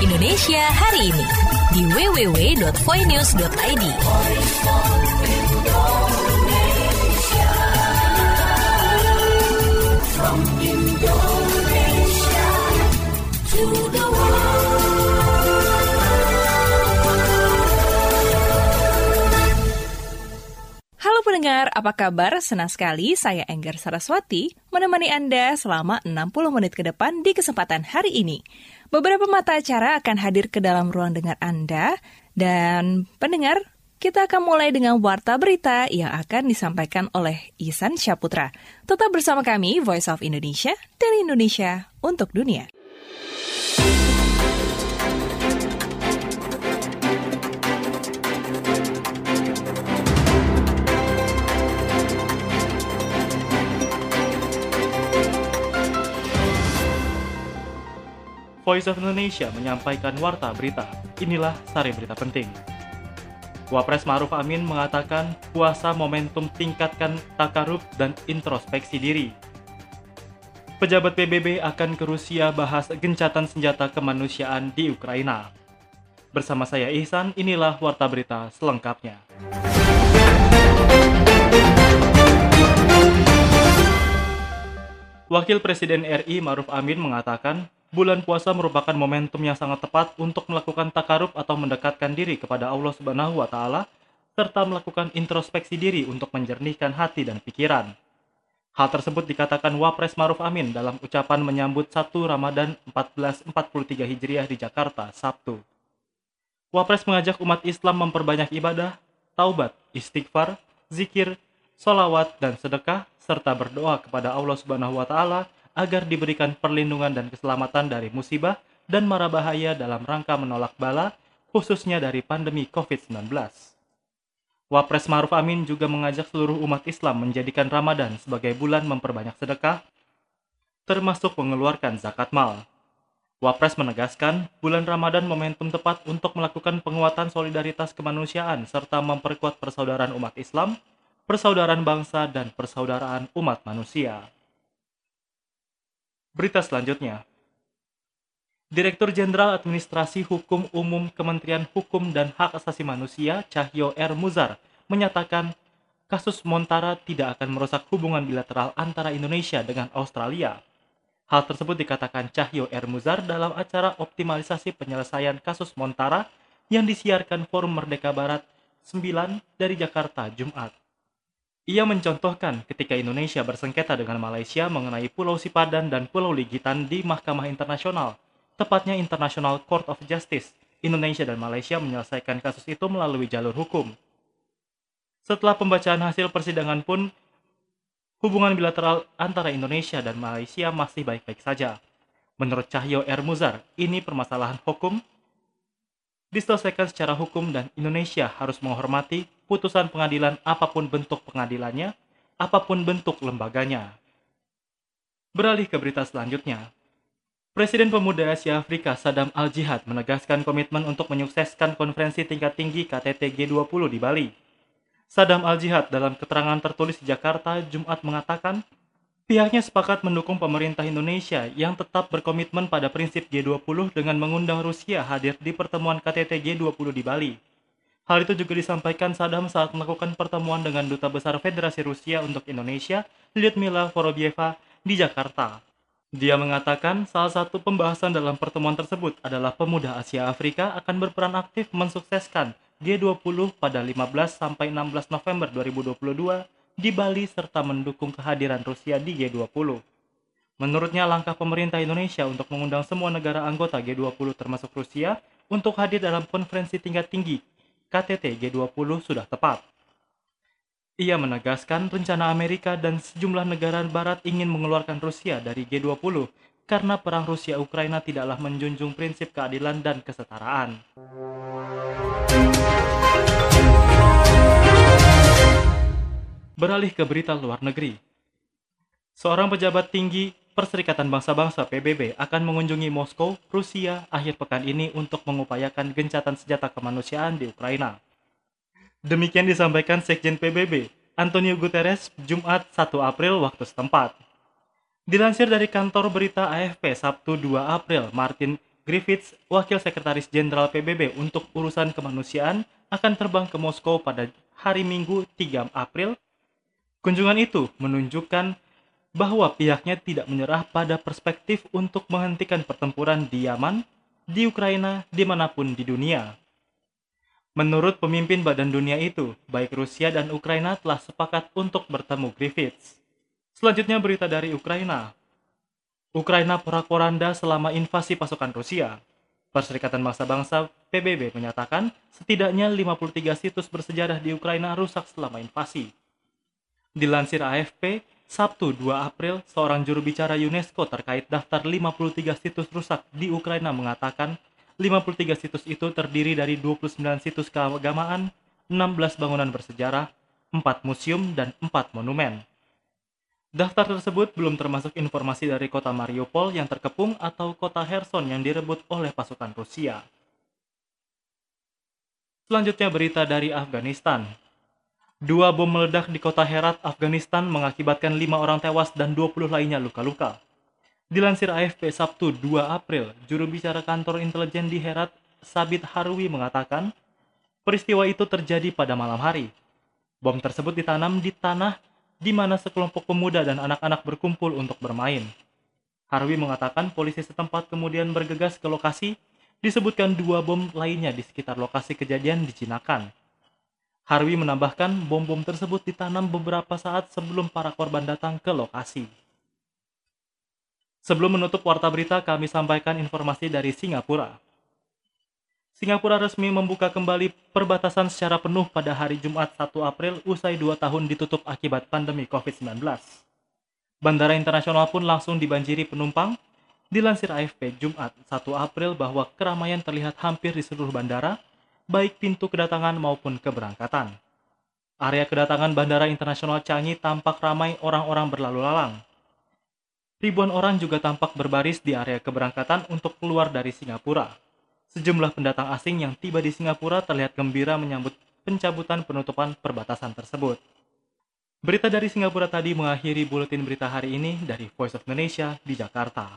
Indonesia hari ini di www.voinews.id. Halo pendengar, apa kabar? Senang sekali saya Enggar Saraswati menemani Anda selama 60 menit ke depan di kesempatan hari ini. Beberapa mata acara akan hadir ke dalam ruang dengar Anda, dan pendengar, kita akan mulai dengan warta berita yang akan disampaikan oleh Ihsan Syaputra. Tetap bersama kami, Voice of Indonesia, dari Indonesia untuk dunia. Voice of Indonesia menyampaikan warta berita. Inilah sari berita penting. Wapres Ma'ruf Amin mengatakan puasa momentum tingkatkan takarub dan introspeksi diri. Pejabat PBB akan ke Rusia bahas gencatan senjata kemanusiaan di Ukraina. Bersama saya Ihsan, inilah warta berita selengkapnya. Wakil Presiden RI Ma'ruf Amin mengatakan bulan puasa merupakan momentum yang sangat tepat untuk melakukan takarub atau mendekatkan diri kepada Allah Subhanahu wa Ta'ala, serta melakukan introspeksi diri untuk menjernihkan hati dan pikiran. Hal tersebut dikatakan Wapres Ma'ruf Amin dalam ucapan menyambut 1 Ramadan 1443 Hijriah di Jakarta, Sabtu. Wapres mengajak umat Islam memperbanyak ibadah, taubat, istighfar, zikir, sholawat, dan sedekah, serta berdoa kepada Allah Subhanahu wa Ta'ala agar diberikan perlindungan dan keselamatan dari musibah dan mara bahaya dalam rangka menolak bala, khususnya dari pandemi COVID-19. Wapres Ma'ruf Amin juga mengajak seluruh umat Islam menjadikan Ramadan sebagai bulan memperbanyak sedekah, termasuk mengeluarkan zakat mal. Wapres menegaskan, bulan Ramadan momentum tepat untuk melakukan penguatan solidaritas kemanusiaan serta memperkuat persaudaraan umat Islam, persaudaraan bangsa, dan persaudaraan umat manusia. Berita selanjutnya. Direktur Jenderal Administrasi Hukum Umum Kementerian Hukum dan Hak Asasi Manusia, Cahyo R. Muzar, menyatakan kasus Montara tidak akan merusak hubungan bilateral antara Indonesia dengan Australia. Hal tersebut dikatakan Cahyo R. Muzar dalam acara optimalisasi penyelesaian kasus Montara yang disiarkan Forum Merdeka Barat 9 dari Jakarta, Jumat. Ia mencontohkan ketika Indonesia bersengketa dengan Malaysia mengenai Pulau Sipadan dan Pulau Ligitan di Mahkamah Internasional, tepatnya International Court of Justice. Indonesia dan Malaysia menyelesaikan kasus itu melalui jalur hukum. Setelah pembacaan hasil persidangan pun, hubungan bilateral antara Indonesia dan Malaysia masih baik-baik saja. Menurut Cahyo R. Muzar, ini permasalahan hukum diselesaikan secara hukum dan Indonesia harus menghormati putusan pengadilan apapun bentuk pengadilannya, apapun bentuk lembaganya. Beralih ke berita selanjutnya. Presiden Pemuda Asia Afrika Sadam Al-Jihad menegaskan komitmen untuk menyukseskan konferensi tingkat tinggi KTT G20 di Bali. Sadam Al-Jihad dalam keterangan tertulis di Jakarta Jumat mengatakan, pihaknya sepakat mendukung pemerintah Indonesia yang tetap berkomitmen pada prinsip G20 dengan mengundang Rusia hadir di pertemuan KTT G20 di Bali. Hal itu juga disampaikan Sadam saat melakukan pertemuan dengan Duta Besar Federasi Rusia untuk Indonesia, Lyudmila Vorobyeva, di Jakarta. Dia mengatakan salah satu pembahasan dalam pertemuan tersebut adalah pemuda Asia Afrika akan berperan aktif mensukseskan G20 pada 15-16 November 2022 di Bali serta mendukung kehadiran Rusia di G20. Menurutnya langkah pemerintah Indonesia untuk mengundang semua negara anggota G20 termasuk Rusia untuk hadir dalam konferensi tingkat tinggi KTT G20 sudah tepat. Ia menegaskan rencana Amerika dan sejumlah negara barat ingin mengeluarkan Rusia dari G20 karena perang Rusia-Ukraina tidaklah menjunjung prinsip keadilan dan kesetaraan. Beralih ke berita luar negeri. Seorang pejabat tinggi Perserikatan Bangsa-Bangsa PBB akan mengunjungi Moskow, Rusia akhir pekan ini untuk mengupayakan gencatan senjata kemanusiaan di Ukraina. Demikian disampaikan Sekjen PBB, Antonio Guterres, Jumat 1 April waktu setempat. Dilansir dari kantor berita AFP Sabtu 2 April, Martin Griffiths, Wakil Sekretaris Jenderal PBB untuk urusan kemanusiaan, akan terbang ke Moskow pada hari Minggu 3 April. Kunjungan itu menunjukkan bahwa pihaknya tidak menyerah pada perspektif untuk menghentikan pertempuran di Yaman, di Ukraina, dimanapun di dunia. Menurut pemimpin Badan Dunia itu, baik Rusia dan Ukraina telah sepakat untuk bertemu Griffiths. Selanjutnya berita dari Ukraina. Ukraina porak-poranda selama invasi pasukan Rusia. Perserikatan Bangsa-Bangsa PBB menyatakan setidaknya 53 situs bersejarah di Ukraina rusak selama invasi. Dilansir AFP, Sabtu 2 April, seorang juru bicara UNESCO terkait daftar 53 situs rusak di Ukraina mengatakan 53 situs itu terdiri dari 29 situs keagamaan, 16 bangunan bersejarah, 4 museum, dan 4 monumen. Daftar tersebut belum termasuk informasi dari kota Mariupol yang terkepung atau kota Kherson yang direbut oleh pasukan Rusia. Selanjutnya berita dari Afghanistan. 2 bom meledak di kota Herat, Afghanistan mengakibatkan 5 orang tewas dan 20 lainnya luka-luka. Dilansir AFP Sabtu 2 April, juru bicara kantor intelijen di Herat, Sabit Harwi mengatakan, peristiwa itu terjadi pada malam hari. Bom tersebut ditanam di tanah di mana sekelompok pemuda dan anak-anak berkumpul untuk bermain. Harwi mengatakan polisi setempat kemudian bergegas ke lokasi, disebutkan 2 bom lainnya di sekitar lokasi kejadian dijinakan. Harwi menambahkan bom-bom tersebut ditanam beberapa saat sebelum para korban datang ke lokasi. Sebelum menutup warta berita, kami sampaikan informasi dari Singapura. Singapura resmi membuka kembali perbatasan secara penuh pada hari Jumat 1 April usai 2 tahun ditutup akibat pandemi COVID-19. Bandara internasional pun langsung dibanjiri penumpang. Dilansir AFP Jumat 1 April bahwa keramaian terlihat hampir di seluruh bandara, baik pintu kedatangan maupun keberangkatan. Area kedatangan Bandara Internasional Changi tampak ramai orang-orang berlalu lalang. Ribuan orang juga tampak berbaris di area keberangkatan untuk keluar dari Singapura. Sejumlah pendatang asing yang tiba di Singapura terlihat gembira menyambut pencabutan penutupan perbatasan tersebut. Berita dari Singapura tadi mengakhiri buletin berita hari ini dari Voice of Indonesia di Jakarta.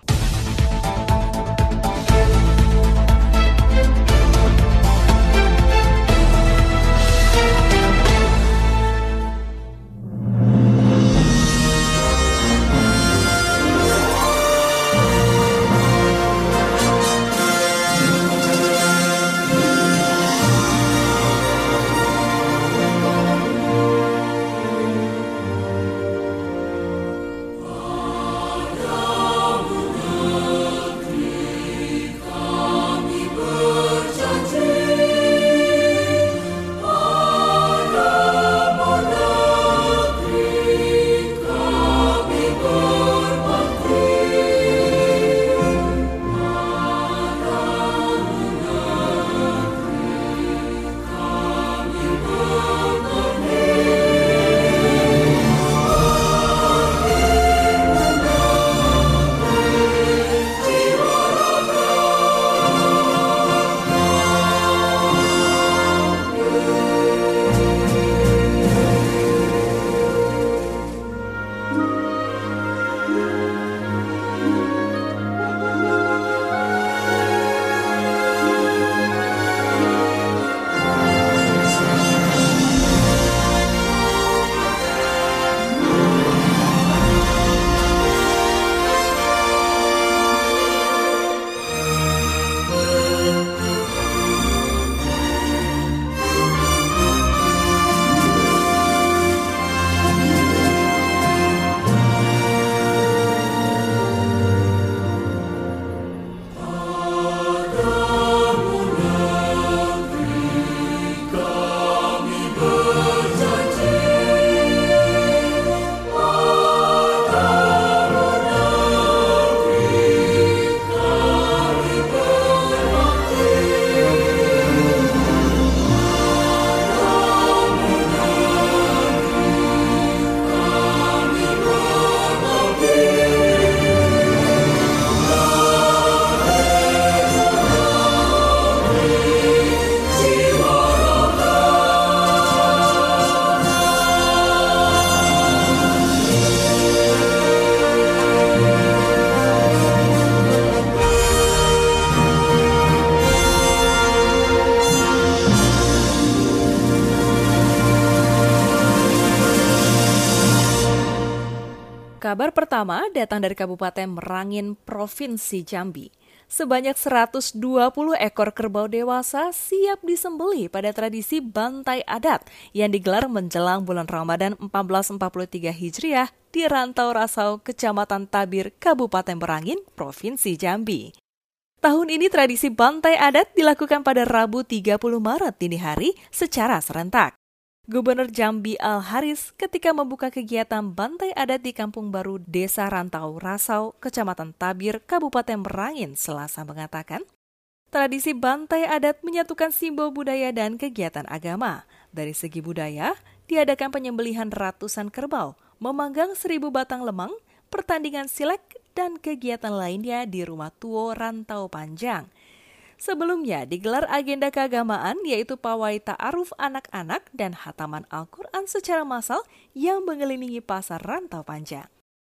Kabar pertama datang dari Kabupaten Merangin, Provinsi Jambi. Sebanyak 120 ekor kerbau dewasa siap disembelih pada tradisi bantai adat yang digelar menjelang bulan Ramadan 1443 Hijriah di Rantau Rasau, Kecamatan Tabir, Kabupaten Merangin, Provinsi Jambi. Tahun ini tradisi bantai adat dilakukan pada Rabu 30 Maret dini hari secara serentak. Gubernur Jambi Al-Haris ketika membuka kegiatan bantai adat di Kampung Baru Desa Rantau Rasau, Kecamatan Tabir, Kabupaten Merangin, Selasa mengatakan, tradisi bantai adat menyatukan simbol budaya dan kegiatan agama. Dari segi budaya, diadakan penyembelihan ratusan kerbau, memanggang 1000 batang lemang, pertandingan silek, dan kegiatan lainnya di Rumah Tuo Rantau Panjang. Sebelumnya digelar agenda keagamaan yaitu pawai ta'aruf anak-anak dan hataman Al-Quran secara massal yang mengelilingi pasar Rantau Panjang.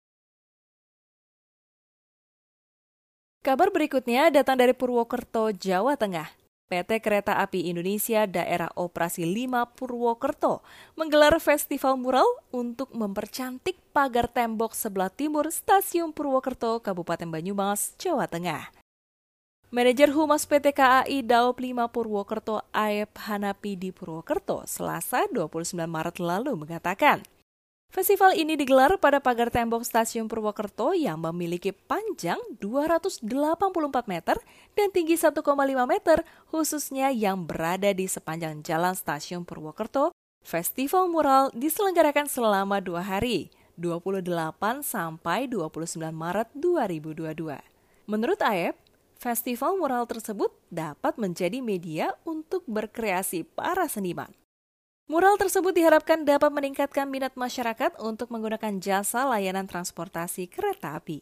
Kabar berikutnya datang dari Purwokerto, Jawa Tengah. PT Kereta Api Indonesia Daerah Operasi 5 Purwokerto menggelar festival mural untuk mempercantik pagar tembok sebelah timur Stasiun Purwokerto, Kabupaten Banyumas, Jawa Tengah. Manajer Humas PT KAI Daop 5 Purwokerto Aep Hanapi di Purwokerto Selasa 29 Maret lalu mengatakan, festival ini digelar pada pagar tembok Stasiun Purwokerto yang memiliki panjang 284 meter dan tinggi 1,5 meter, khususnya yang berada di sepanjang jalan Stasiun Purwokerto. Festival mural diselenggarakan selama 2 hari, 28 sampai 29 Maret 2022. Menurut Aep, festival mural tersebut dapat menjadi media untuk berkreasi para seniman. Mural tersebut diharapkan dapat meningkatkan minat masyarakat untuk menggunakan jasa layanan transportasi kereta api.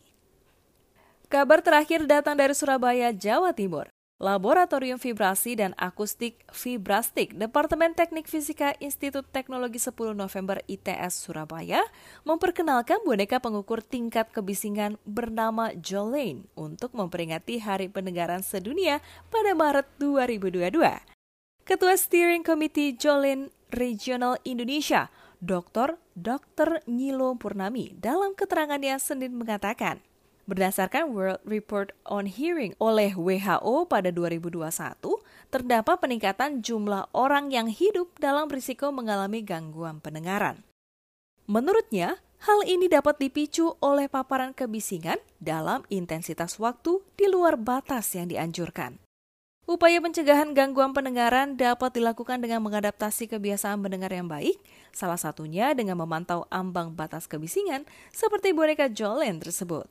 Kabar terakhir datang dari Surabaya, Jawa Timur. Laboratorium Vibrasi dan Akustik Vibrastik Departemen Teknik Fisika Institut Teknologi 10 November ITS Surabaya memperkenalkan boneka pengukur tingkat kebisingan bernama Jolene untuk memperingati Hari Pendengaran Sedunia pada Maret 2022. Ketua Steering Committee Jolene Regional Indonesia, Dr. Nyilo Purnami, dalam keterangannya Senin mengatakan, berdasarkan World Report on Hearing oleh WHO pada 2021, terdapat peningkatan jumlah orang yang hidup dalam risiko mengalami gangguan pendengaran. Menurutnya, hal ini dapat dipicu oleh paparan kebisingan dalam intensitas waktu di luar batas yang dianjurkan. Upaya pencegahan gangguan pendengaran dapat dilakukan dengan mengadaptasi kebiasaan mendengar yang baik, salah satunya dengan memantau ambang batas kebisingan seperti boneka Jolene tersebut.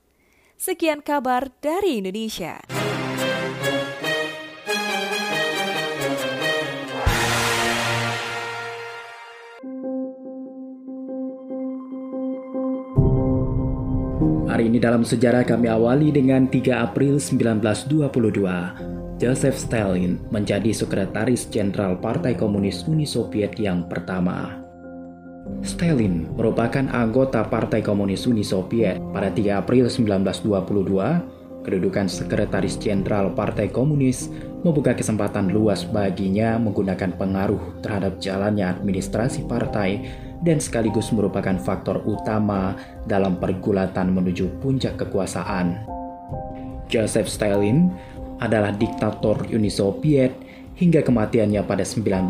Sekian kabar dari Indonesia. Hari ini dalam sejarah kami awali dengan 3 April 1922. Joseph Stalin menjadi Sekretaris Jenderal Partai Komunis Uni Soviet yang pertama. Stalin merupakan anggota Partai Komunis Uni Soviet. Pada 3 April 1922, kedudukan Sekretaris Jenderal Partai Komunis membuka kesempatan luas baginya menggunakan pengaruh terhadap jalannya administrasi partai dan sekaligus merupakan faktor utama dalam pergulatan menuju puncak kekuasaan. Joseph Stalin adalah diktator Uni Soviet hingga kematiannya pada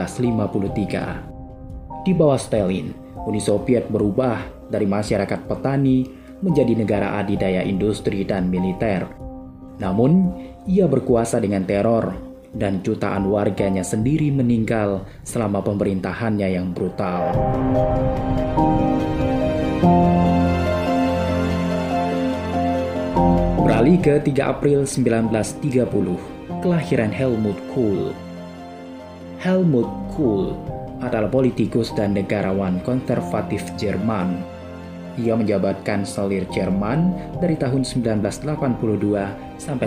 1953. Di bawah Stalin, Uni Soviet berubah dari masyarakat petani menjadi negara adidaya industri dan militer. Namun, ia berkuasa dengan teror dan jutaan warganya sendiri meninggal selama pemerintahannya yang brutal. Beralih ke 3 April 1930, kelahiran Helmut Kohl. Helmut Kohl adalah politikus dan negarawan konservatif Jerman. Ia menjabat kanselir Jerman dari tahun 1982 sampai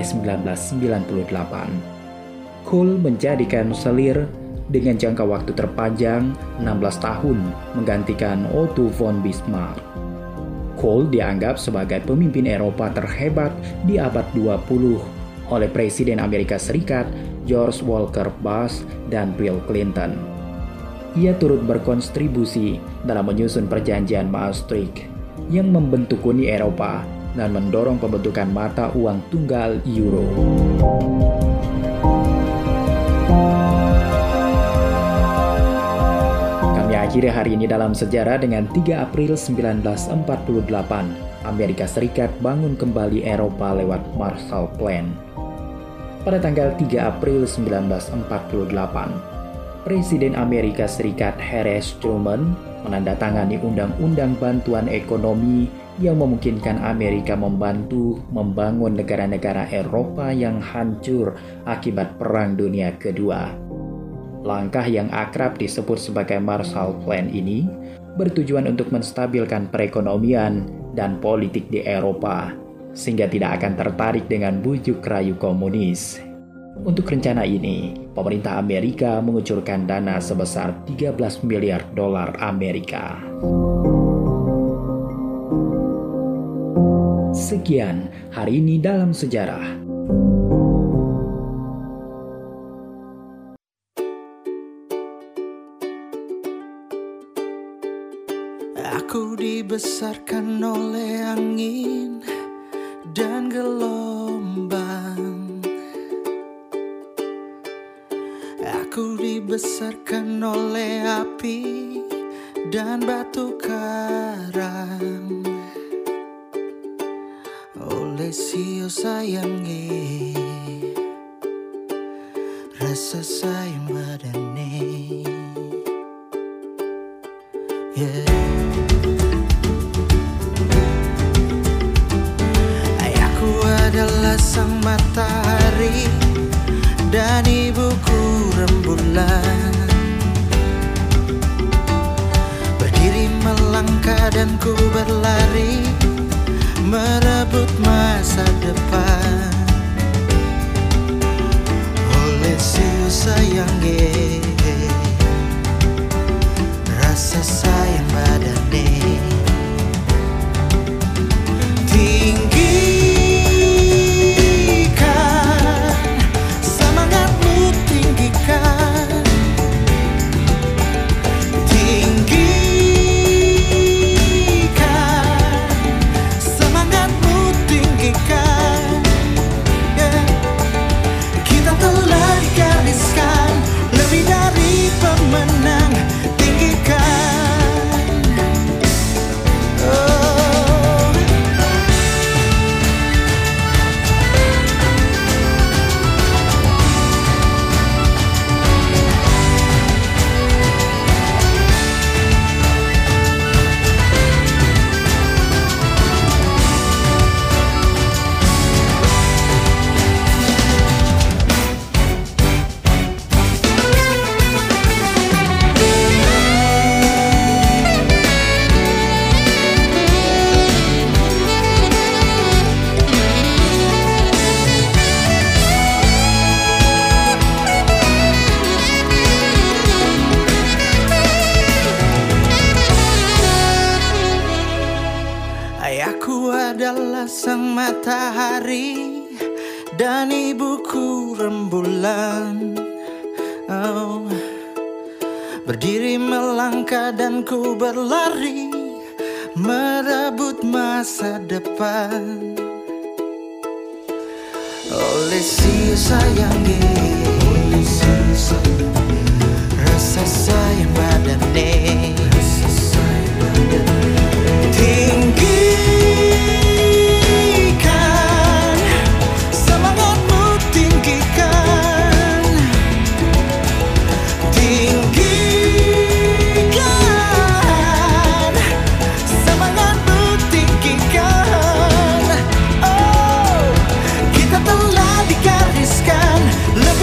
1998. Kohl menjadi kanselir dengan jangka waktu terpanjang 16 tahun menggantikan Otto von Bismarck. Kohl dianggap sebagai pemimpin Eropa terhebat di abad 20 oleh Presiden Amerika Serikat George Walker Bush dan Bill Clinton. Ia turut berkontribusi dalam menyusun perjanjian Maastricht yang membentuk Uni Eropa dan mendorong pembentukan mata uang tunggal euro. Kami akhiri hari ini dalam sejarah dengan 3 April 1948. Amerika Serikat bangun kembali Eropa lewat Marshall Plan. Pada tanggal 3 April 1948, Presiden Amerika Serikat Harry S. Truman menandatangani Undang-Undang Bantuan Ekonomi yang memungkinkan Amerika membantu membangun negara-negara Eropa yang hancur akibat Perang Dunia Kedua. Langkah yang akrab disebut sebagai Marshall Plan ini bertujuan untuk menstabilkan perekonomian dan politik di Eropa, sehingga tidak akan tertarik dengan bujuk rayu komunis. Untuk rencana ini, pemerintah Amerika mengucurkan dana sebesar 13 miliar dolar Amerika. Sekian hari ini dalam sejarah. Aku dibesarkan oleh angin dan gelombang. Aku dibesarkan oleh api dan batu karang. Oleh sio sayangi, rasa sayang badane. Ayahku adalah sang matahari dan ibuku rembulan. Berdiri melangkah dan ku berlari, merebut masa depan. Oleh siu sayangi, rasa sayang badane. Tinggikan semangatmu, tinggikan. Tinggikan semangatmu, tinggikan. Kita telah digariskan lebih dari pemenang. Ayahku adalah sang matahari dan ibuku rembulan. Berdiri melangkah dan ku berlari, merebut masa depan. Oleh siu sayangi, rasa sayang badane. Tinggikan semangatmu, tinggikan. Tinggikan semangatmu, tinggikan. Oh, kita telah digariskan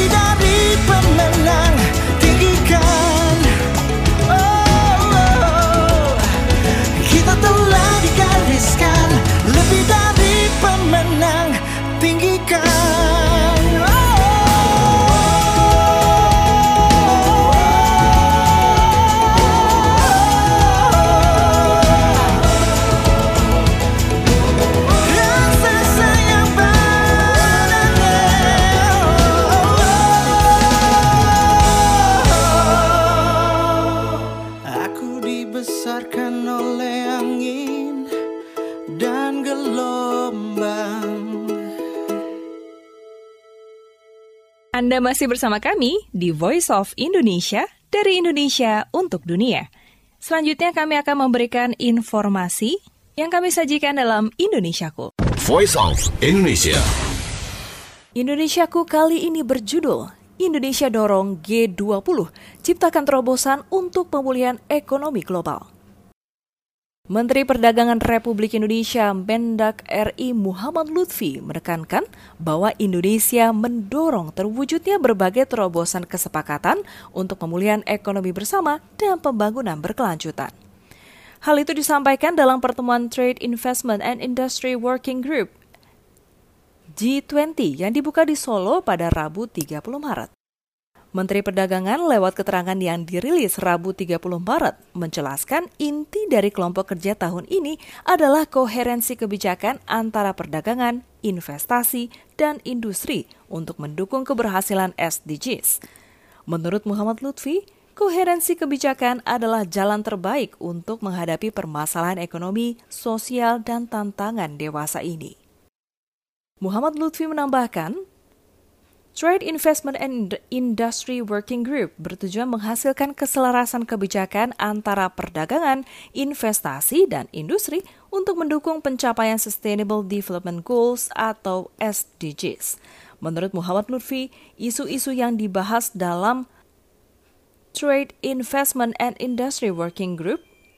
Anda masih bersama kami di Voice of Indonesia dari Indonesia untuk dunia. Selanjutnya kami akan memberikan informasi yang kami sajikan dalam Indonesiaku. Voice of Indonesia. Indonesiaku kali ini berjudul Indonesia dorong G20, ciptakan terobosan untuk pemulihan ekonomi global. Menteri Perdagangan Republik Indonesia Mendak RI Muhammad Lutfi menekankan bahwa Indonesia mendorong terwujudnya berbagai terobosan kesepakatan untuk pemulihan ekonomi bersama dan pembangunan berkelanjutan. Hal itu disampaikan dalam pertemuan Trade Investment and Industry Working Group G20 yang dibuka di Solo pada Rabu 30 Maret. Menteri Perdagangan lewat keterangan yang dirilis Rabu 30 Maret menjelaskan inti dari kelompok kerja tahun ini adalah koherensi kebijakan antara perdagangan, investasi, dan industri untuk mendukung keberhasilan SDGs. Menurut Muhammad Lutfi, koherensi kebijakan adalah jalan terbaik untuk menghadapi permasalahan ekonomi, sosial, dan tantangan dewasa ini. Muhammad Lutfi menambahkan, Trade Investment and Industry Working Group bertujuan menghasilkan keselarasan kebijakan antara perdagangan, investasi, dan industri untuk mendukung pencapaian Sustainable Development Goals atau SDGs. Menurut Muhammad Lutfi, isu-isu yang dibahas dalam Trade Investment and Industry Working Group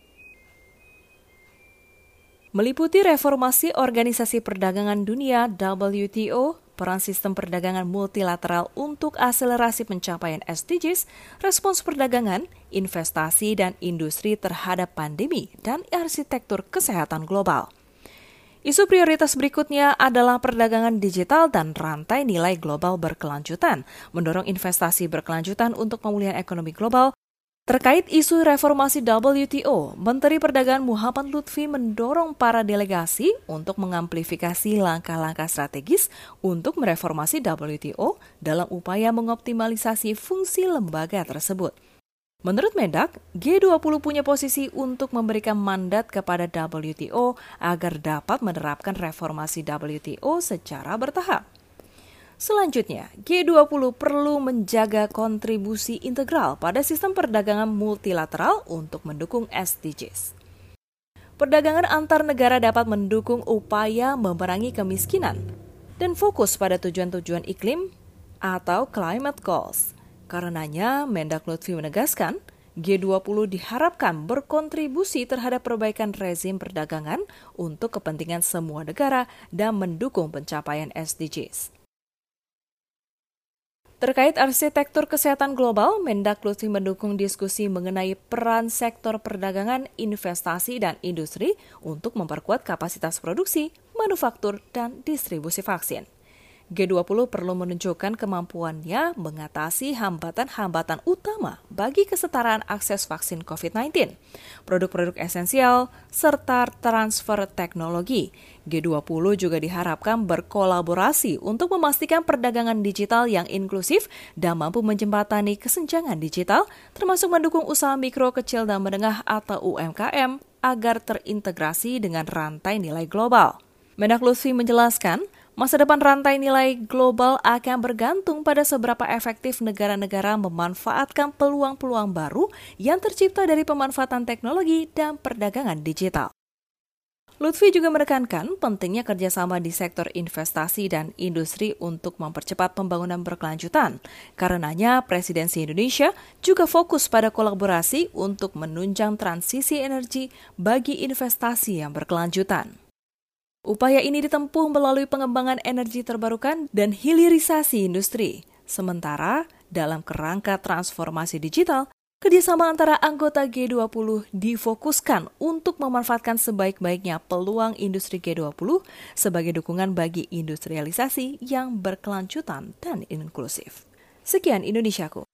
meliputi reformasi Organisasi Perdagangan Dunia WTO, peran sistem perdagangan multilateral untuk akselerasi pencapaian SDGs, respons perdagangan, investasi, dan industri terhadap pandemi, dan arsitektur kesehatan global. Isu prioritas berikutnya adalah perdagangan digital dan rantai nilai global berkelanjutan, mendorong investasi berkelanjutan untuk pemulihan ekonomi global. Terkait isu reformasi WTO, Menteri Perdagangan Muhammad Lutfi mendorong para delegasi untuk mengamplifikasi langkah-langkah strategis untuk mereformasi WTO dalam upaya mengoptimalisasi fungsi lembaga tersebut. Menurut Mendak, G20 punya posisi untuk memberikan mandat kepada WTO agar dapat menerapkan reformasi WTO secara bertahap. Selanjutnya, G20 perlu menjaga kontribusi integral pada sistem perdagangan multilateral untuk mendukung SDGs. Perdagangan antar negara dapat mendukung upaya memerangi kemiskinan dan fokus pada tujuan-tujuan iklim atau climate goals. Karenanya, Mendak Lutfi menegaskan, G20 diharapkan berkontribusi terhadap perbaikan rezim perdagangan untuk kepentingan semua negara dan mendukung pencapaian SDGs. Terkait arsitektur kesehatan global, Mendak Lutfi mendukung diskusi mengenai peran sektor perdagangan, investasi, dan industri untuk memperkuat kapasitas produksi, manufaktur, dan distribusi vaksin. G20 perlu menunjukkan kemampuannya mengatasi hambatan-hambatan utama bagi kesetaraan akses vaksin COVID-19, produk-produk esensial, serta transfer teknologi. G20 juga diharapkan berkolaborasi untuk memastikan perdagangan digital yang inklusif dan mampu menjembatani kesenjangan digital, termasuk mendukung usaha mikro, kecil, dan menengah atau UMKM agar terintegrasi dengan rantai nilai global. Mendak Lutfi menjelaskan, masa depan rantai nilai global akan bergantung pada seberapa efektif negara-negara memanfaatkan peluang-peluang baru yang tercipta dari pemanfaatan teknologi dan perdagangan digital. Lutfi juga menekankan pentingnya kerjasama di sektor investasi dan industri untuk mempercepat pembangunan berkelanjutan. Karenanya, Presidensi Indonesia juga fokus pada kolaborasi untuk menunjang transisi energi bagi investasi yang berkelanjutan. Upaya ini ditempuh melalui pengembangan energi terbarukan dan hilirisasi industri. Sementara, dalam kerangka transformasi digital, kerjasama antara anggota G20 difokuskan untuk memanfaatkan sebaik-baiknya peluang industri G20 sebagai dukungan bagi industrialisasi yang berkelanjutan dan inklusif. Sekian Indonesiaku.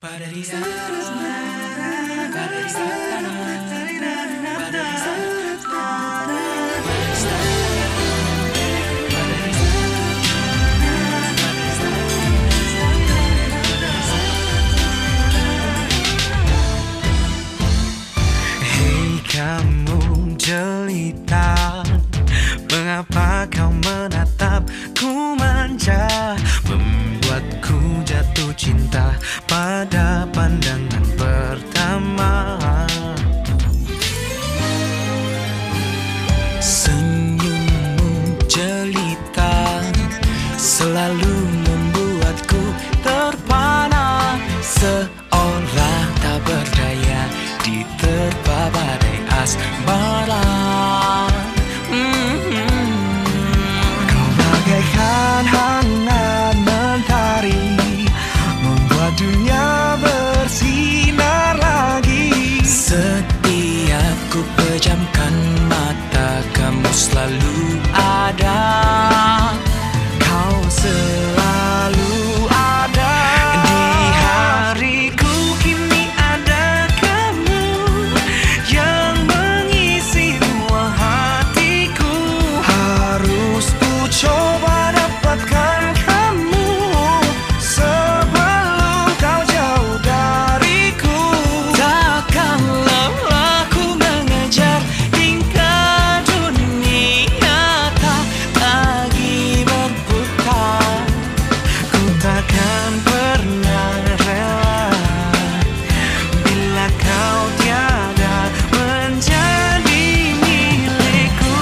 Kamu jelita, mengapa kau menatapku manja, membuatku jatuh cinta pada pandangan pertama. Senyummu jelita selalu membuatku terpana, seolah tak berdaya diterpa badai asmara. Kau bagaikan hangat mentari, membuat dunia bersinar lagi. Setiap ku pejamkan mata, kamu selalu ada. Kau selalu ada. Di hariku kini ada kamu yang mengisi ruang hatiku. Harus ku coba dapatkan kamu sebelum kau jauh dariku. Takkanlah aku mengejar hingga dunia tak lagi berputar. Ku takkan pernah rela bila kau tiada menjadi milikku.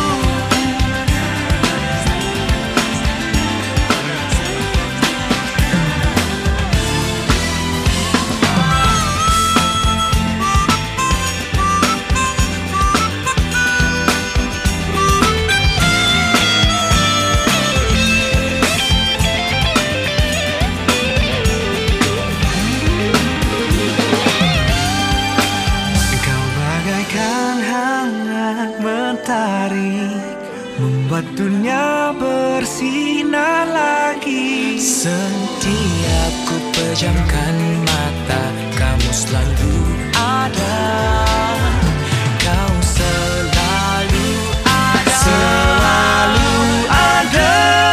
Kau bagaikan hangat mentari, membuat dunia bersinar lagi. Setiap ku pejamkan mata, kamu selalu ada. Kau selalu ada. Selalu ada.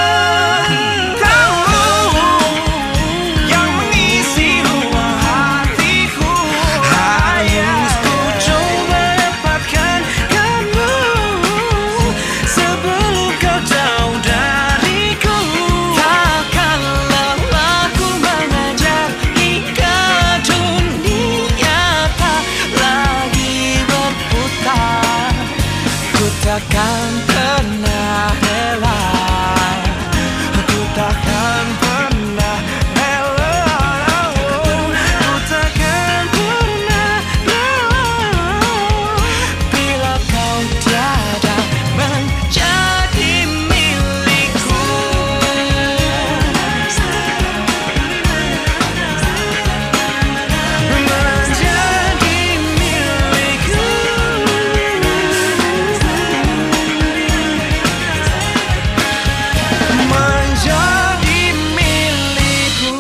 Kamu yang mengisi ruang hatiku. Harus ku coba dapatkan kamu sebelum kau jauh dariku. Takkanlah aku mengejar hingga dunia tak lagi berputar. Ku takkan pernah rela. Ku takkan pernah rela. Ku takkan pernah rela bila kau tiada menjadi milikku. Menjadi milikku. Menjadi milikku.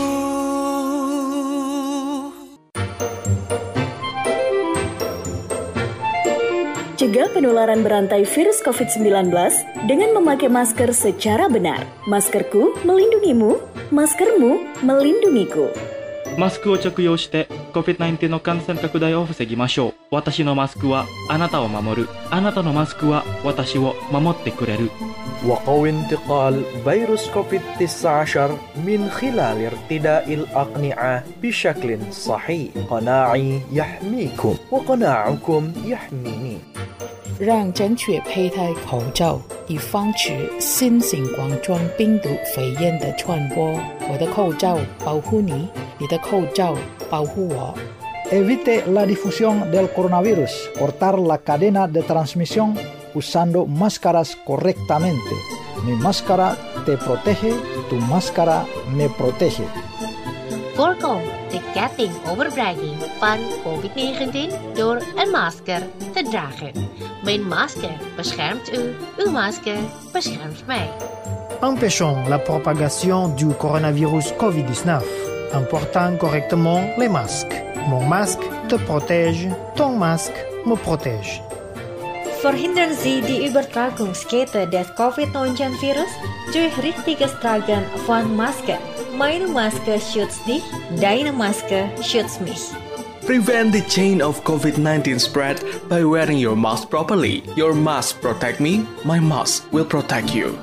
Cegah penularan berantai virus COVID-19 dengan memakai masker secara benar. Maskerku melindungimu, maskermu melindungiku. マスクを着用して COVID-19 の感染拡大を防ぎましょう。私のマスクはあなたを守る。あなたのマスクは私を守ってくれる。 وقوي انتقال فيروس كوفيد-19 من خلال ارتداء الأقنعة بشكل صحيح. قناعي يحميكم وقناعكم يحميني. 让正确佩戴口罩，以防止新型冠状病毒肺炎的传播。我的口罩保护你，你的口罩保护我。 Evite la difusión del coronavirus. Cortar la cadena de transmisión usando máscaras correctamente. Mi máscara te protege, tu máscara me protege. Voorkom de ketting overbrenging van COVID-19 door een masker te dragen. Mijn masker beschermt u, uw masker beschermt mij. Empêchons la propagation du coronavirus COVID-19 en portant correctement les masques. Mon masque te protège, ton masque me protège. Verhindern Sie die Übertragungskette des COVID-19-Virus durch richtiges Tragen von Masken. Meine Maske schützt dich, deine Maske schützt mich. Prevent the chain of COVID-19 spread by wearing your mask properly. Your mask protect me, my mask will protect you.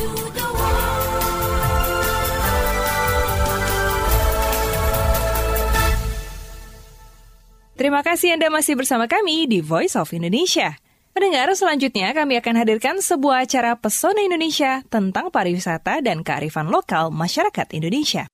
Terima kasih Anda masih bersama kami di Voice of Indonesia. Pendengar, selanjutnya kami akan hadirkan sebuah acara Pesona Indonesia tentang pariwisata dan kearifan lokal masyarakat Indonesia.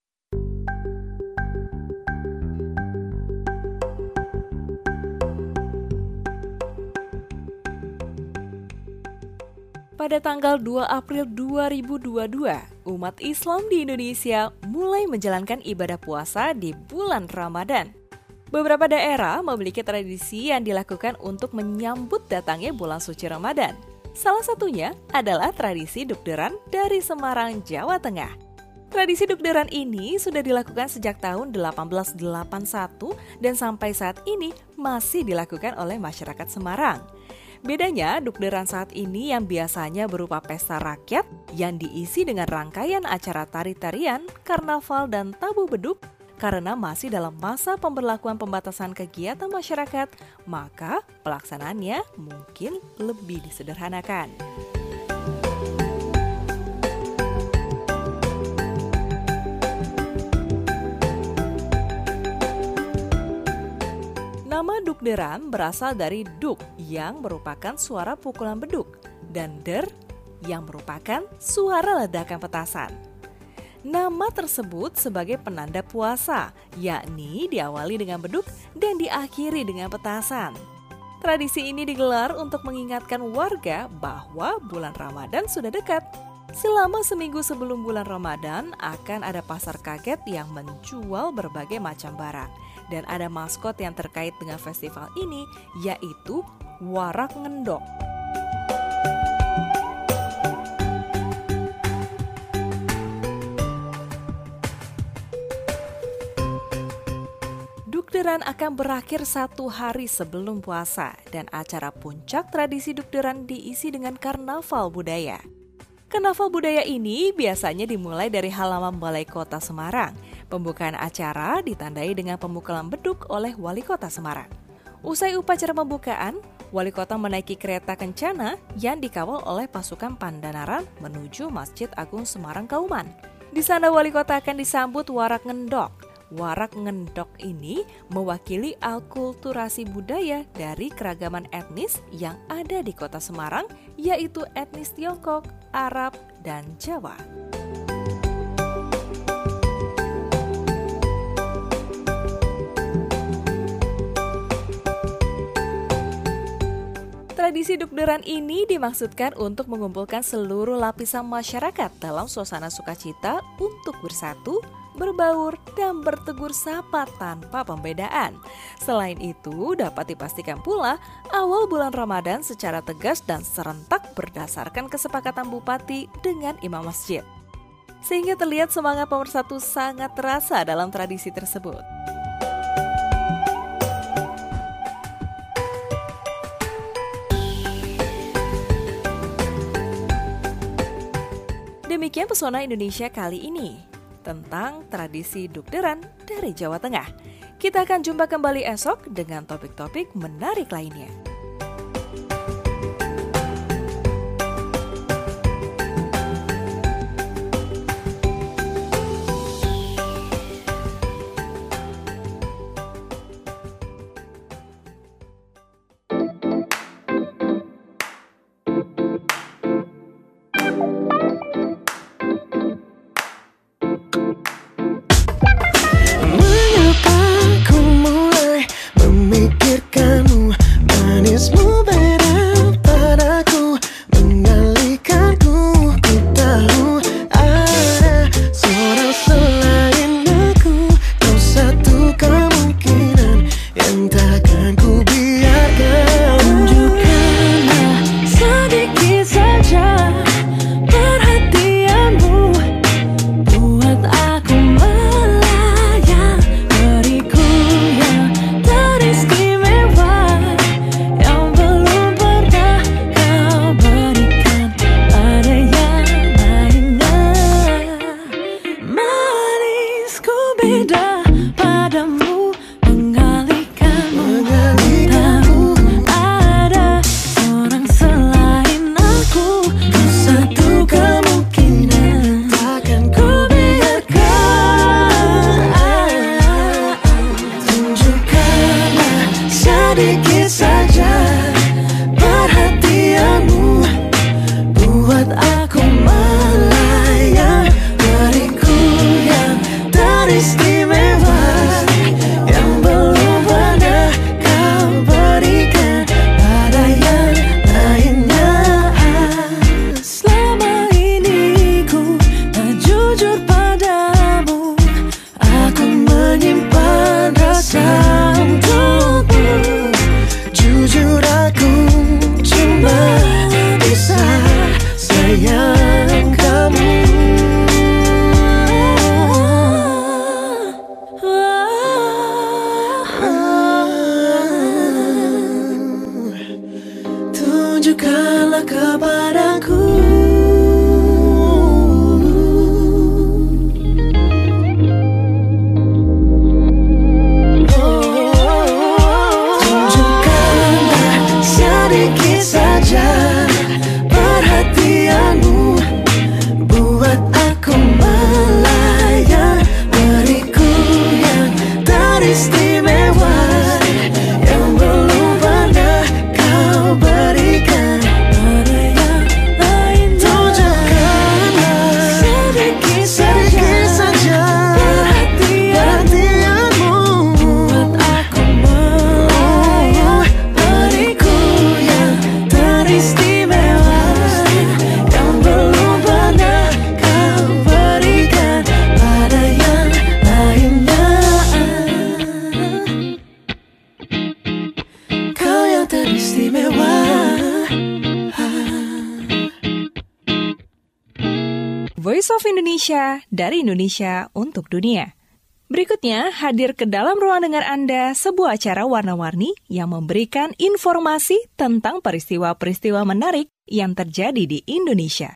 Pada tanggal 2 April 2022, umat Islam di Indonesia mulai menjalankan ibadah puasa di bulan Ramadan. Beberapa daerah memiliki tradisi yang dilakukan untuk menyambut datangnya bulan suci Ramadan. Salah satunya adalah tradisi dukderan dari Semarang, Jawa Tengah. Tradisi dukderan ini sudah dilakukan sejak tahun 1881 dan sampai saat ini masih dilakukan oleh masyarakat Semarang. Bedanya, dukderan saat ini yang biasanya berupa pesta rakyat yang diisi dengan rangkaian acara tari-tarian, karnaval, dan tabu beduk. Karena masih dalam masa pemberlakuan pembatasan kegiatan masyarakat, maka pelaksanaannya mungkin lebih disederhanakan. Nama dukderan berasal dari duk yang merupakan suara pukulan beduk dan der yang merupakan suara ledakan petasan. Nama tersebut sebagai penanda puasa, yakni diawali dengan beduk dan diakhiri dengan petasan. Tradisi ini digelar untuk mengingatkan warga bahwa bulan Ramadan sudah dekat. Selama seminggu sebelum bulan Ramadan akan ada pasar kaget yang menjual berbagai macam barang. Dan ada maskot yang terkait dengan festival ini, yaitu Warak Ngendok. Dukderan akan berakhir 1 hari sebelum puasa dan acara puncak tradisi dukderan diisi dengan karnaval budaya. Karnaval budaya ini biasanya dimulai dari halaman Balai Kota Semarang. Pembukaan acara ditandai dengan pemukulan beduk oleh Wali Kota Semarang. Usai upacara pembukaan, Wali Kota menaiki kereta kencana yang dikawal oleh pasukan Pandanaran menuju Masjid Agung Semarang Kauman. Di sana Wali Kota akan disambut Warak Ngendok. Warak Ngendok ini mewakili akulturasi budaya dari keragaman etnis yang ada di Kota Semarang, yaitu etnis Tiongkok, Arab, dan Jawa. Tradisi dukderan ini dimaksudkan untuk mengumpulkan seluruh lapisan masyarakat dalam suasana sukacita untuk bersatu, berbaur, dan bertegur sapa tanpa pembedaan. Selain itu, dapat dipastikan pula awal bulan Ramadan secara tegas dan serentak berdasarkan kesepakatan bupati dengan imam masjid. Sehingga terlihat semangat pemersatu sangat terasa dalam tradisi tersebut. Demikian Pesona Indonesia kali ini tentang tradisi dukderan dari Jawa Tengah. Kita akan jumpa kembali esok dengan topik-topik menarik lainnya. Voice of Indonesia, dari Indonesia untuk dunia. Berikutnya, hadir ke dalam ruang dengar Anda sebuah acara warna-warni yang memberikan informasi tentang peristiwa-peristiwa menarik yang terjadi di Indonesia.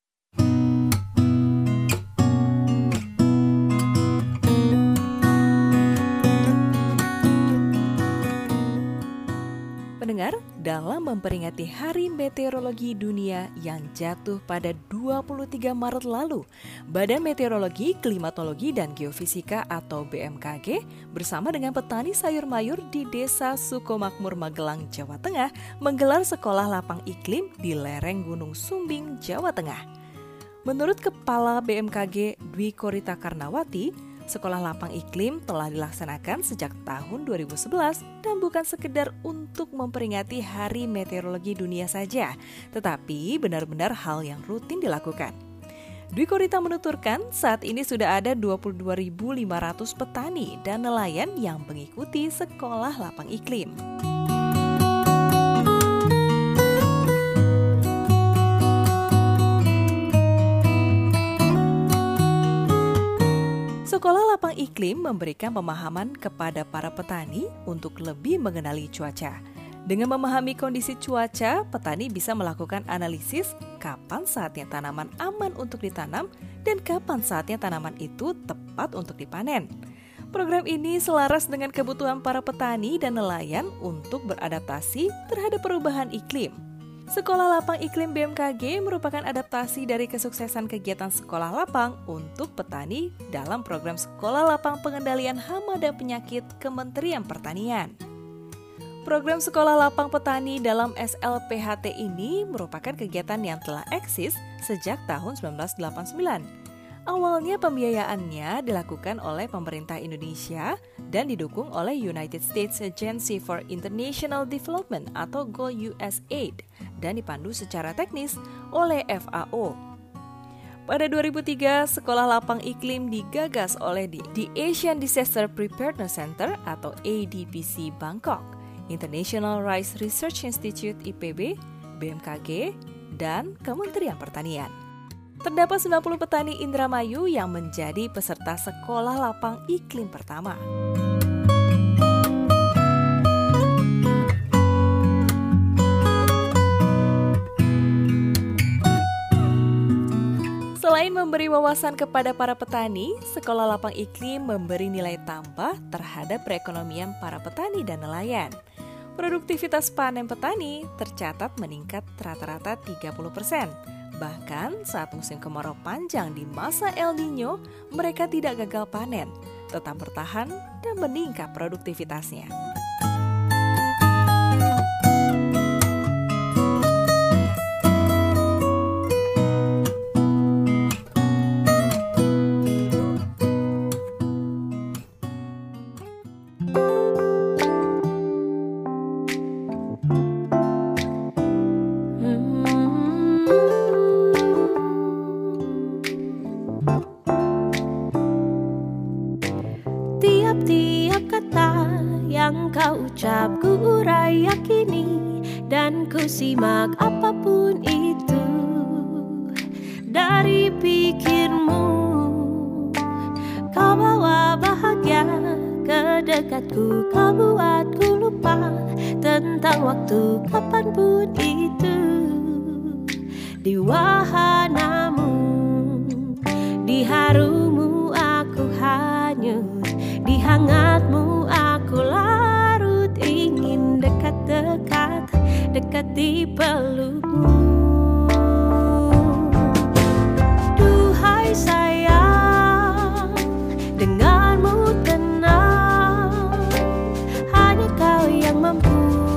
Pendengar, dalam memperingati Hari Meteorologi Dunia yang jatuh pada 23 Maret lalu, Badan Meteorologi, Klimatologi, dan Geofisika atau BMKG bersama dengan petani sayur mayur di Desa Sukomakmur, Magelang, Jawa Tengah menggelar sekolah lapang iklim di lereng Gunung Sumbing, Jawa Tengah. Menurut Kepala BMKG Dwi Korita Karnawati, sekolah lapang iklim telah dilaksanakan sejak tahun 2011 dan bukan sekedar untuk memperingati Hari Meteorologi Dunia saja, tetapi benar-benar hal yang rutin dilakukan. Dwi Korita menuturkan saat ini sudah ada 22.500 petani dan nelayan yang mengikuti sekolah lapang iklim. Sekolah lapang iklim memberikan pemahaman kepada para petani untuk lebih mengenali cuaca. Dengan memahami kondisi cuaca, petani bisa melakukan analisis kapan saatnya tanaman aman untuk ditanam dan kapan saatnya tanaman itu tepat untuk dipanen. Program ini selaras dengan kebutuhan para petani dan nelayan untuk beradaptasi terhadap perubahan iklim. Sekolah Lapang Iklim BMKG merupakan adaptasi dari kesuksesan kegiatan sekolah lapang untuk petani dalam program Sekolah Lapang Pengendalian Hama dan Penyakit Kementerian Pertanian. Program Sekolah Lapang Petani dalam SLPHT ini merupakan kegiatan yang telah eksis sejak tahun 1989. Awalnya pembiayaannya dilakukan oleh pemerintah Indonesia dan didukung oleh United States Agency for International Development atau GOIL-USAID dan dipandu secara teknis oleh FAO. Pada 2003, Sekolah Lapang Iklim digagas oleh The Asian Disaster Preparedness Center atau ADPC Bangkok, International Rice Research Institute IPB, BMKG, dan Kementerian Pertanian. Terdapat 90 petani Indramayu yang menjadi peserta Sekolah Lapang Iklim pertama. Selain memberi wawasan kepada para petani, Sekolah Lapang Iklim memberi nilai tambah terhadap perekonomian para petani dan nelayan. Produktivitas panen petani tercatat meningkat rata-rata 30%. Bahkan saat musim kemarau panjang di masa El Nino, mereka tidak gagal panen, tetap bertahan dan meningkat produktivitasnya. Ucap ku urai yakini dan ku simak apapun itu dari pikirmu. Kau bawa bahagia ke dekatku, kau buatku lupa tentang waktu kapanpun itu. Di wahanamu, di harumu aku hanyut, di hangatmu aku larut, ingin dekat-dekat, dekat di pelukmu. Duhai sayang, denganmu tenang, hanya kau yang mampu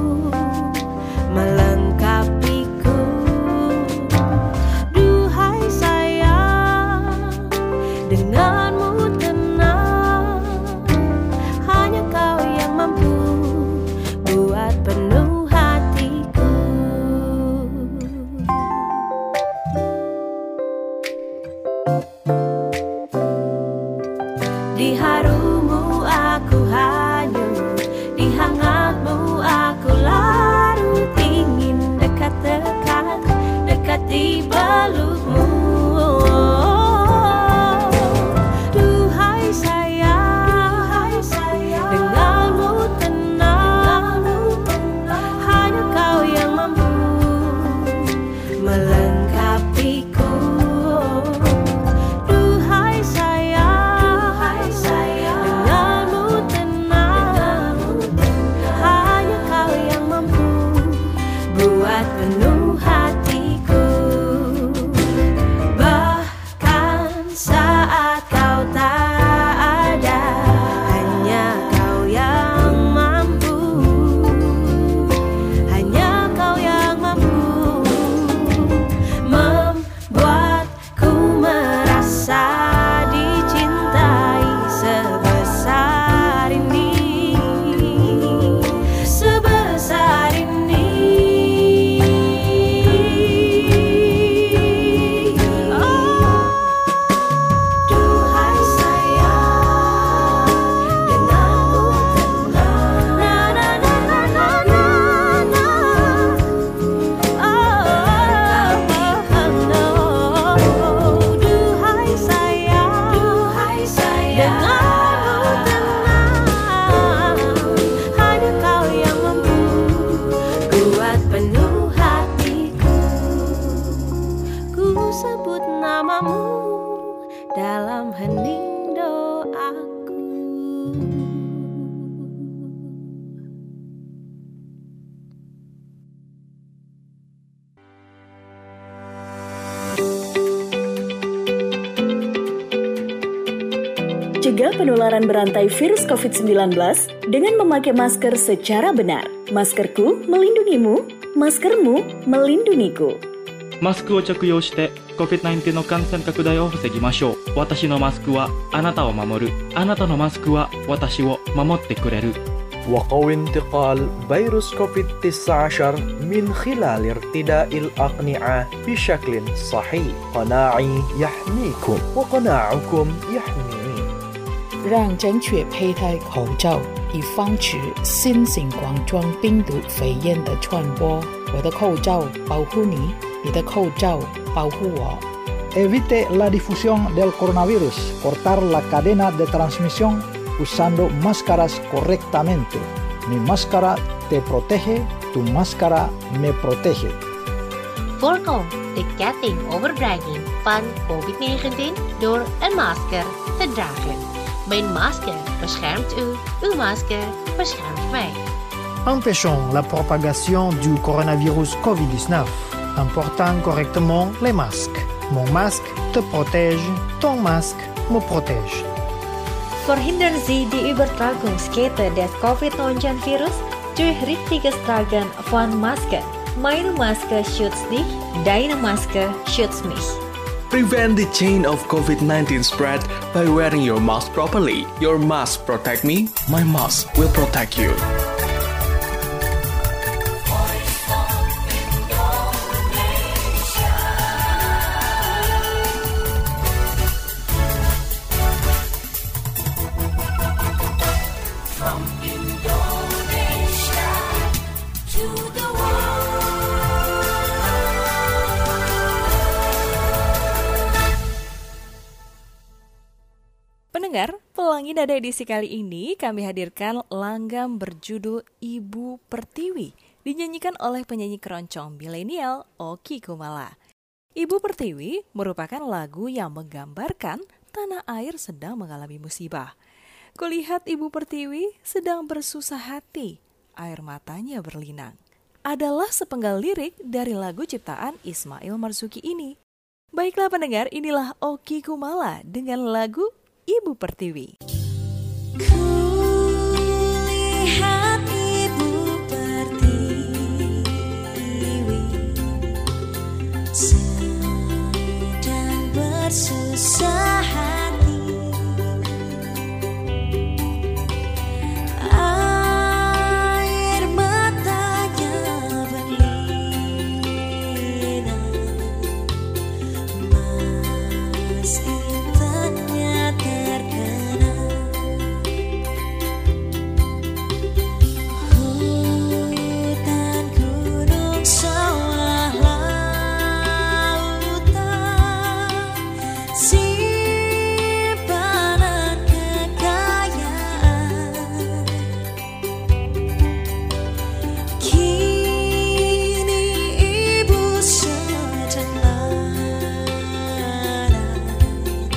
melengkapiku. Duhai sayang, denganmu tenang, hanya kau yang mampu buat penuh hatiku. Di harumu aku hanyut, di hangatmu aku larut, ingin dekat-dekat, dekat di pelukmu. saat kau tak ada, hanya kau yang mampu, hanya kau yang mampu membuatku merasa dicintai sebesar ini, sebesar ini. Duhai sayang, denganmu tenang. Duhai sayang, denganmu tenang. Hanya kau yang mampu buat penuh hatiku. Ku sebut namamu dalam hening doaku. Cegah penularan berantai virus COVID-19 dengan memakai masker secara benar. Maskerku melindungimu, maskermu melindungiku. マスクを着用して COVID-19 の感染拡大を防ぎましょう。私のマスクはあなたを守る。あなたのマスクは私を守ってくれる。 وقوي انتقال فيروس كوفيد-19 من خلال ارتداء الأقنعة بشكل صحيح. قناعي يحميكم وقناعكم يحميني. 让正确佩戴口罩，以防止新型冠状病毒肺炎的传播。我的口罩保护你，你的口罩保护我。 Evite la difusión del coronavirus. Cortar la cadena de transmisión usando máscaras correctamente. Mi máscara te protege, tu máscara me protege. Voorkom de ketting overdraging van COVID-19 door een masker te dragen. Mijn masker beschermt u, uw masker beschermt mij. Empêchons la propagation du coronavirus COVID-19 en portant correctement les masques. Mon masque te protège, ton masque me protège. Verhindern Sie die Übertragungskette des Covid-19-Virus durch richtiges Tragen von Masken. Meine Maske schützt dich, deine Maske schützt mich. Prevent the chain of COVID-19 spread by wearing your mask properly. Your mask protect me, my mask will protect you. Pendengar, Pelangi Nada edisi kali ini kami hadirkan langgam berjudul Ibu Pertiwi, dinyanyikan oleh penyanyi keroncong milenial Oki Kumala. Ibu Pertiwi merupakan lagu yang menggambarkan tanah air sedang mengalami musibah. Kulihat Ibu Pertiwi sedang bersusah hati, air matanya berlinang. Adalah sepenggal lirik dari lagu ciptaan Ismail Marzuki ini. Baiklah pendengar, inilah Oki Kumala dengan lagu Ibu Pertiwi. Kulihat Ibu Pertiwi sedang bersusah hati, air matanya berlinang, mas intannya terkenang. Hutan, gunung, sawah, lautan, simpanan kekayaan. Kini ibu sedang lara,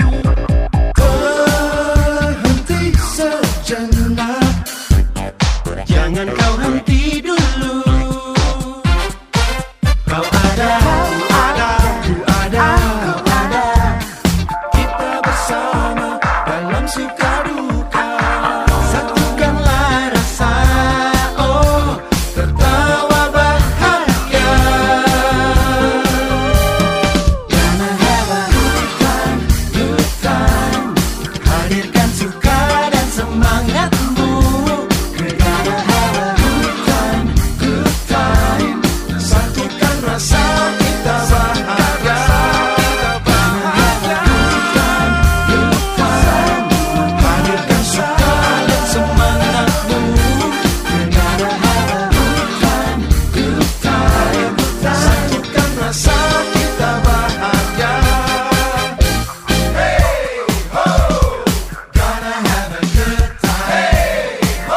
Berhenti sejenak, jangan kau henti dulu. Kau ada, ku ada, kau ada. Kita bersama dalam suka duka. Satukanlah rasa, oh, tertawa bahagia. Gonna have a good time, good time. Hadirkan suka dan semangatmu. We're gonna have a good time, good time. Satukan rasa kita bahagia. Good time, hadirkan suka dan semangatmu. We're gonna have a good time, good time. Satukan rasa kita bahagia. Hey ho, gonna have a good time. Hey ho.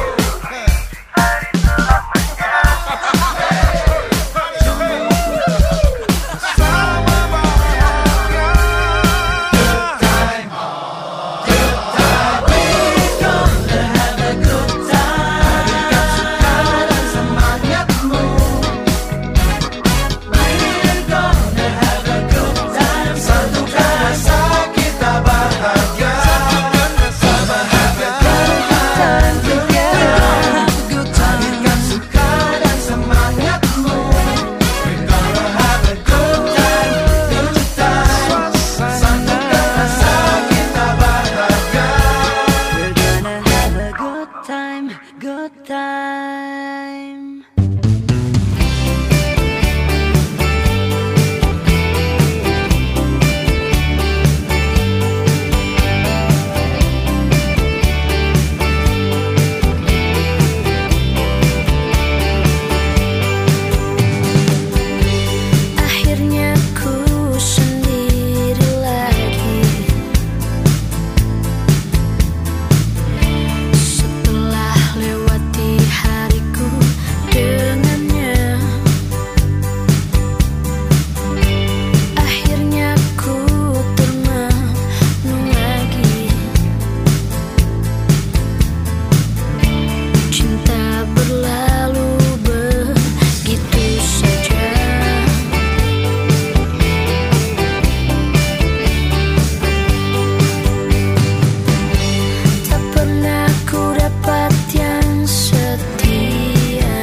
Good time. Akhirnya ku sendiri lagi. Setelah lewati hariku dengannya, akhirnya ku termenung lagi. Cinta berlalu begitu saja. Tak pernah ku dapat yang setia.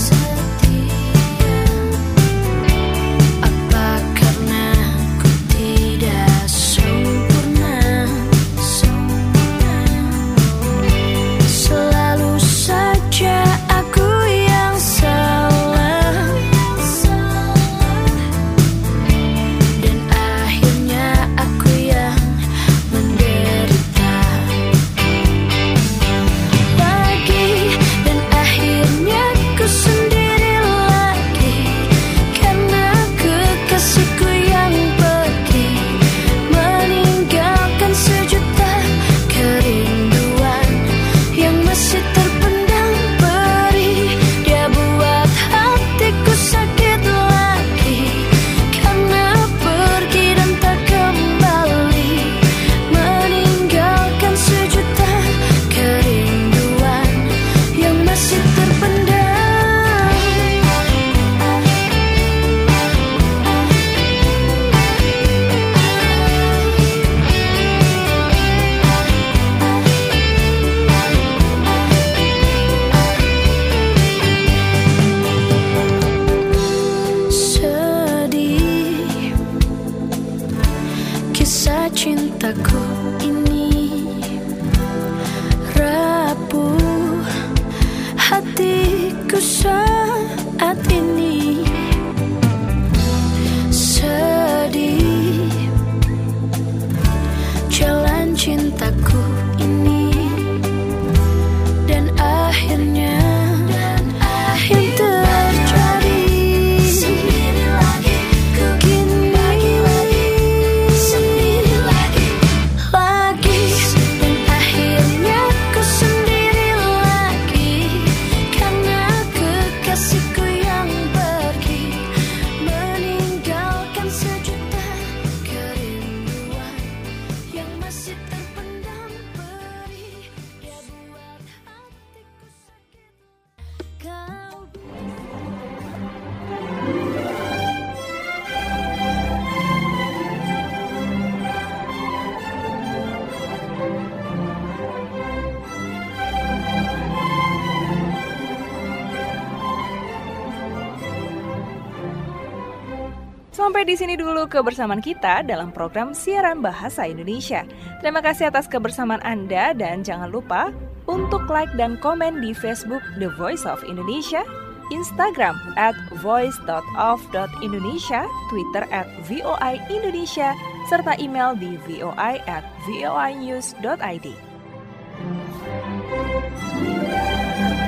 Apa karena ku tidak sempurna? Selalu saja aku yang salah, dan akhirnya aku yang menderita lagi, dan akhirnya ku sendiri lagi. Karena kekasihku yang pergi, meninggalkan sejuta kerinduan yang masih terpendam perih. Dia buat hatiku sakit lagi, karena pergi dan tak kembali, meninggalkan sejuta kerinduan yang masih terpendam. Sedih kisah cintaku ini, rapuh hatiku saat ini. Sedih jalan cintaku ini, dan akhirnya yang terjadi sendiri lagi. Kini sendiri lagi, dan akhirnya ku sendiri lagi. Karena kekasihku yang pergi, meninggalkan Sampai di sini dulu kebersamaan kita dalam program Siaran Bahasa Indonesia. Terima kasih atas kebersamaan Anda dan jangan lupa untuk like dan komen di Facebook The Voice of Indonesia, Instagram @voice.of.indonesia, Twitter @VOI Indonesia, serta email di voi@voinews.id.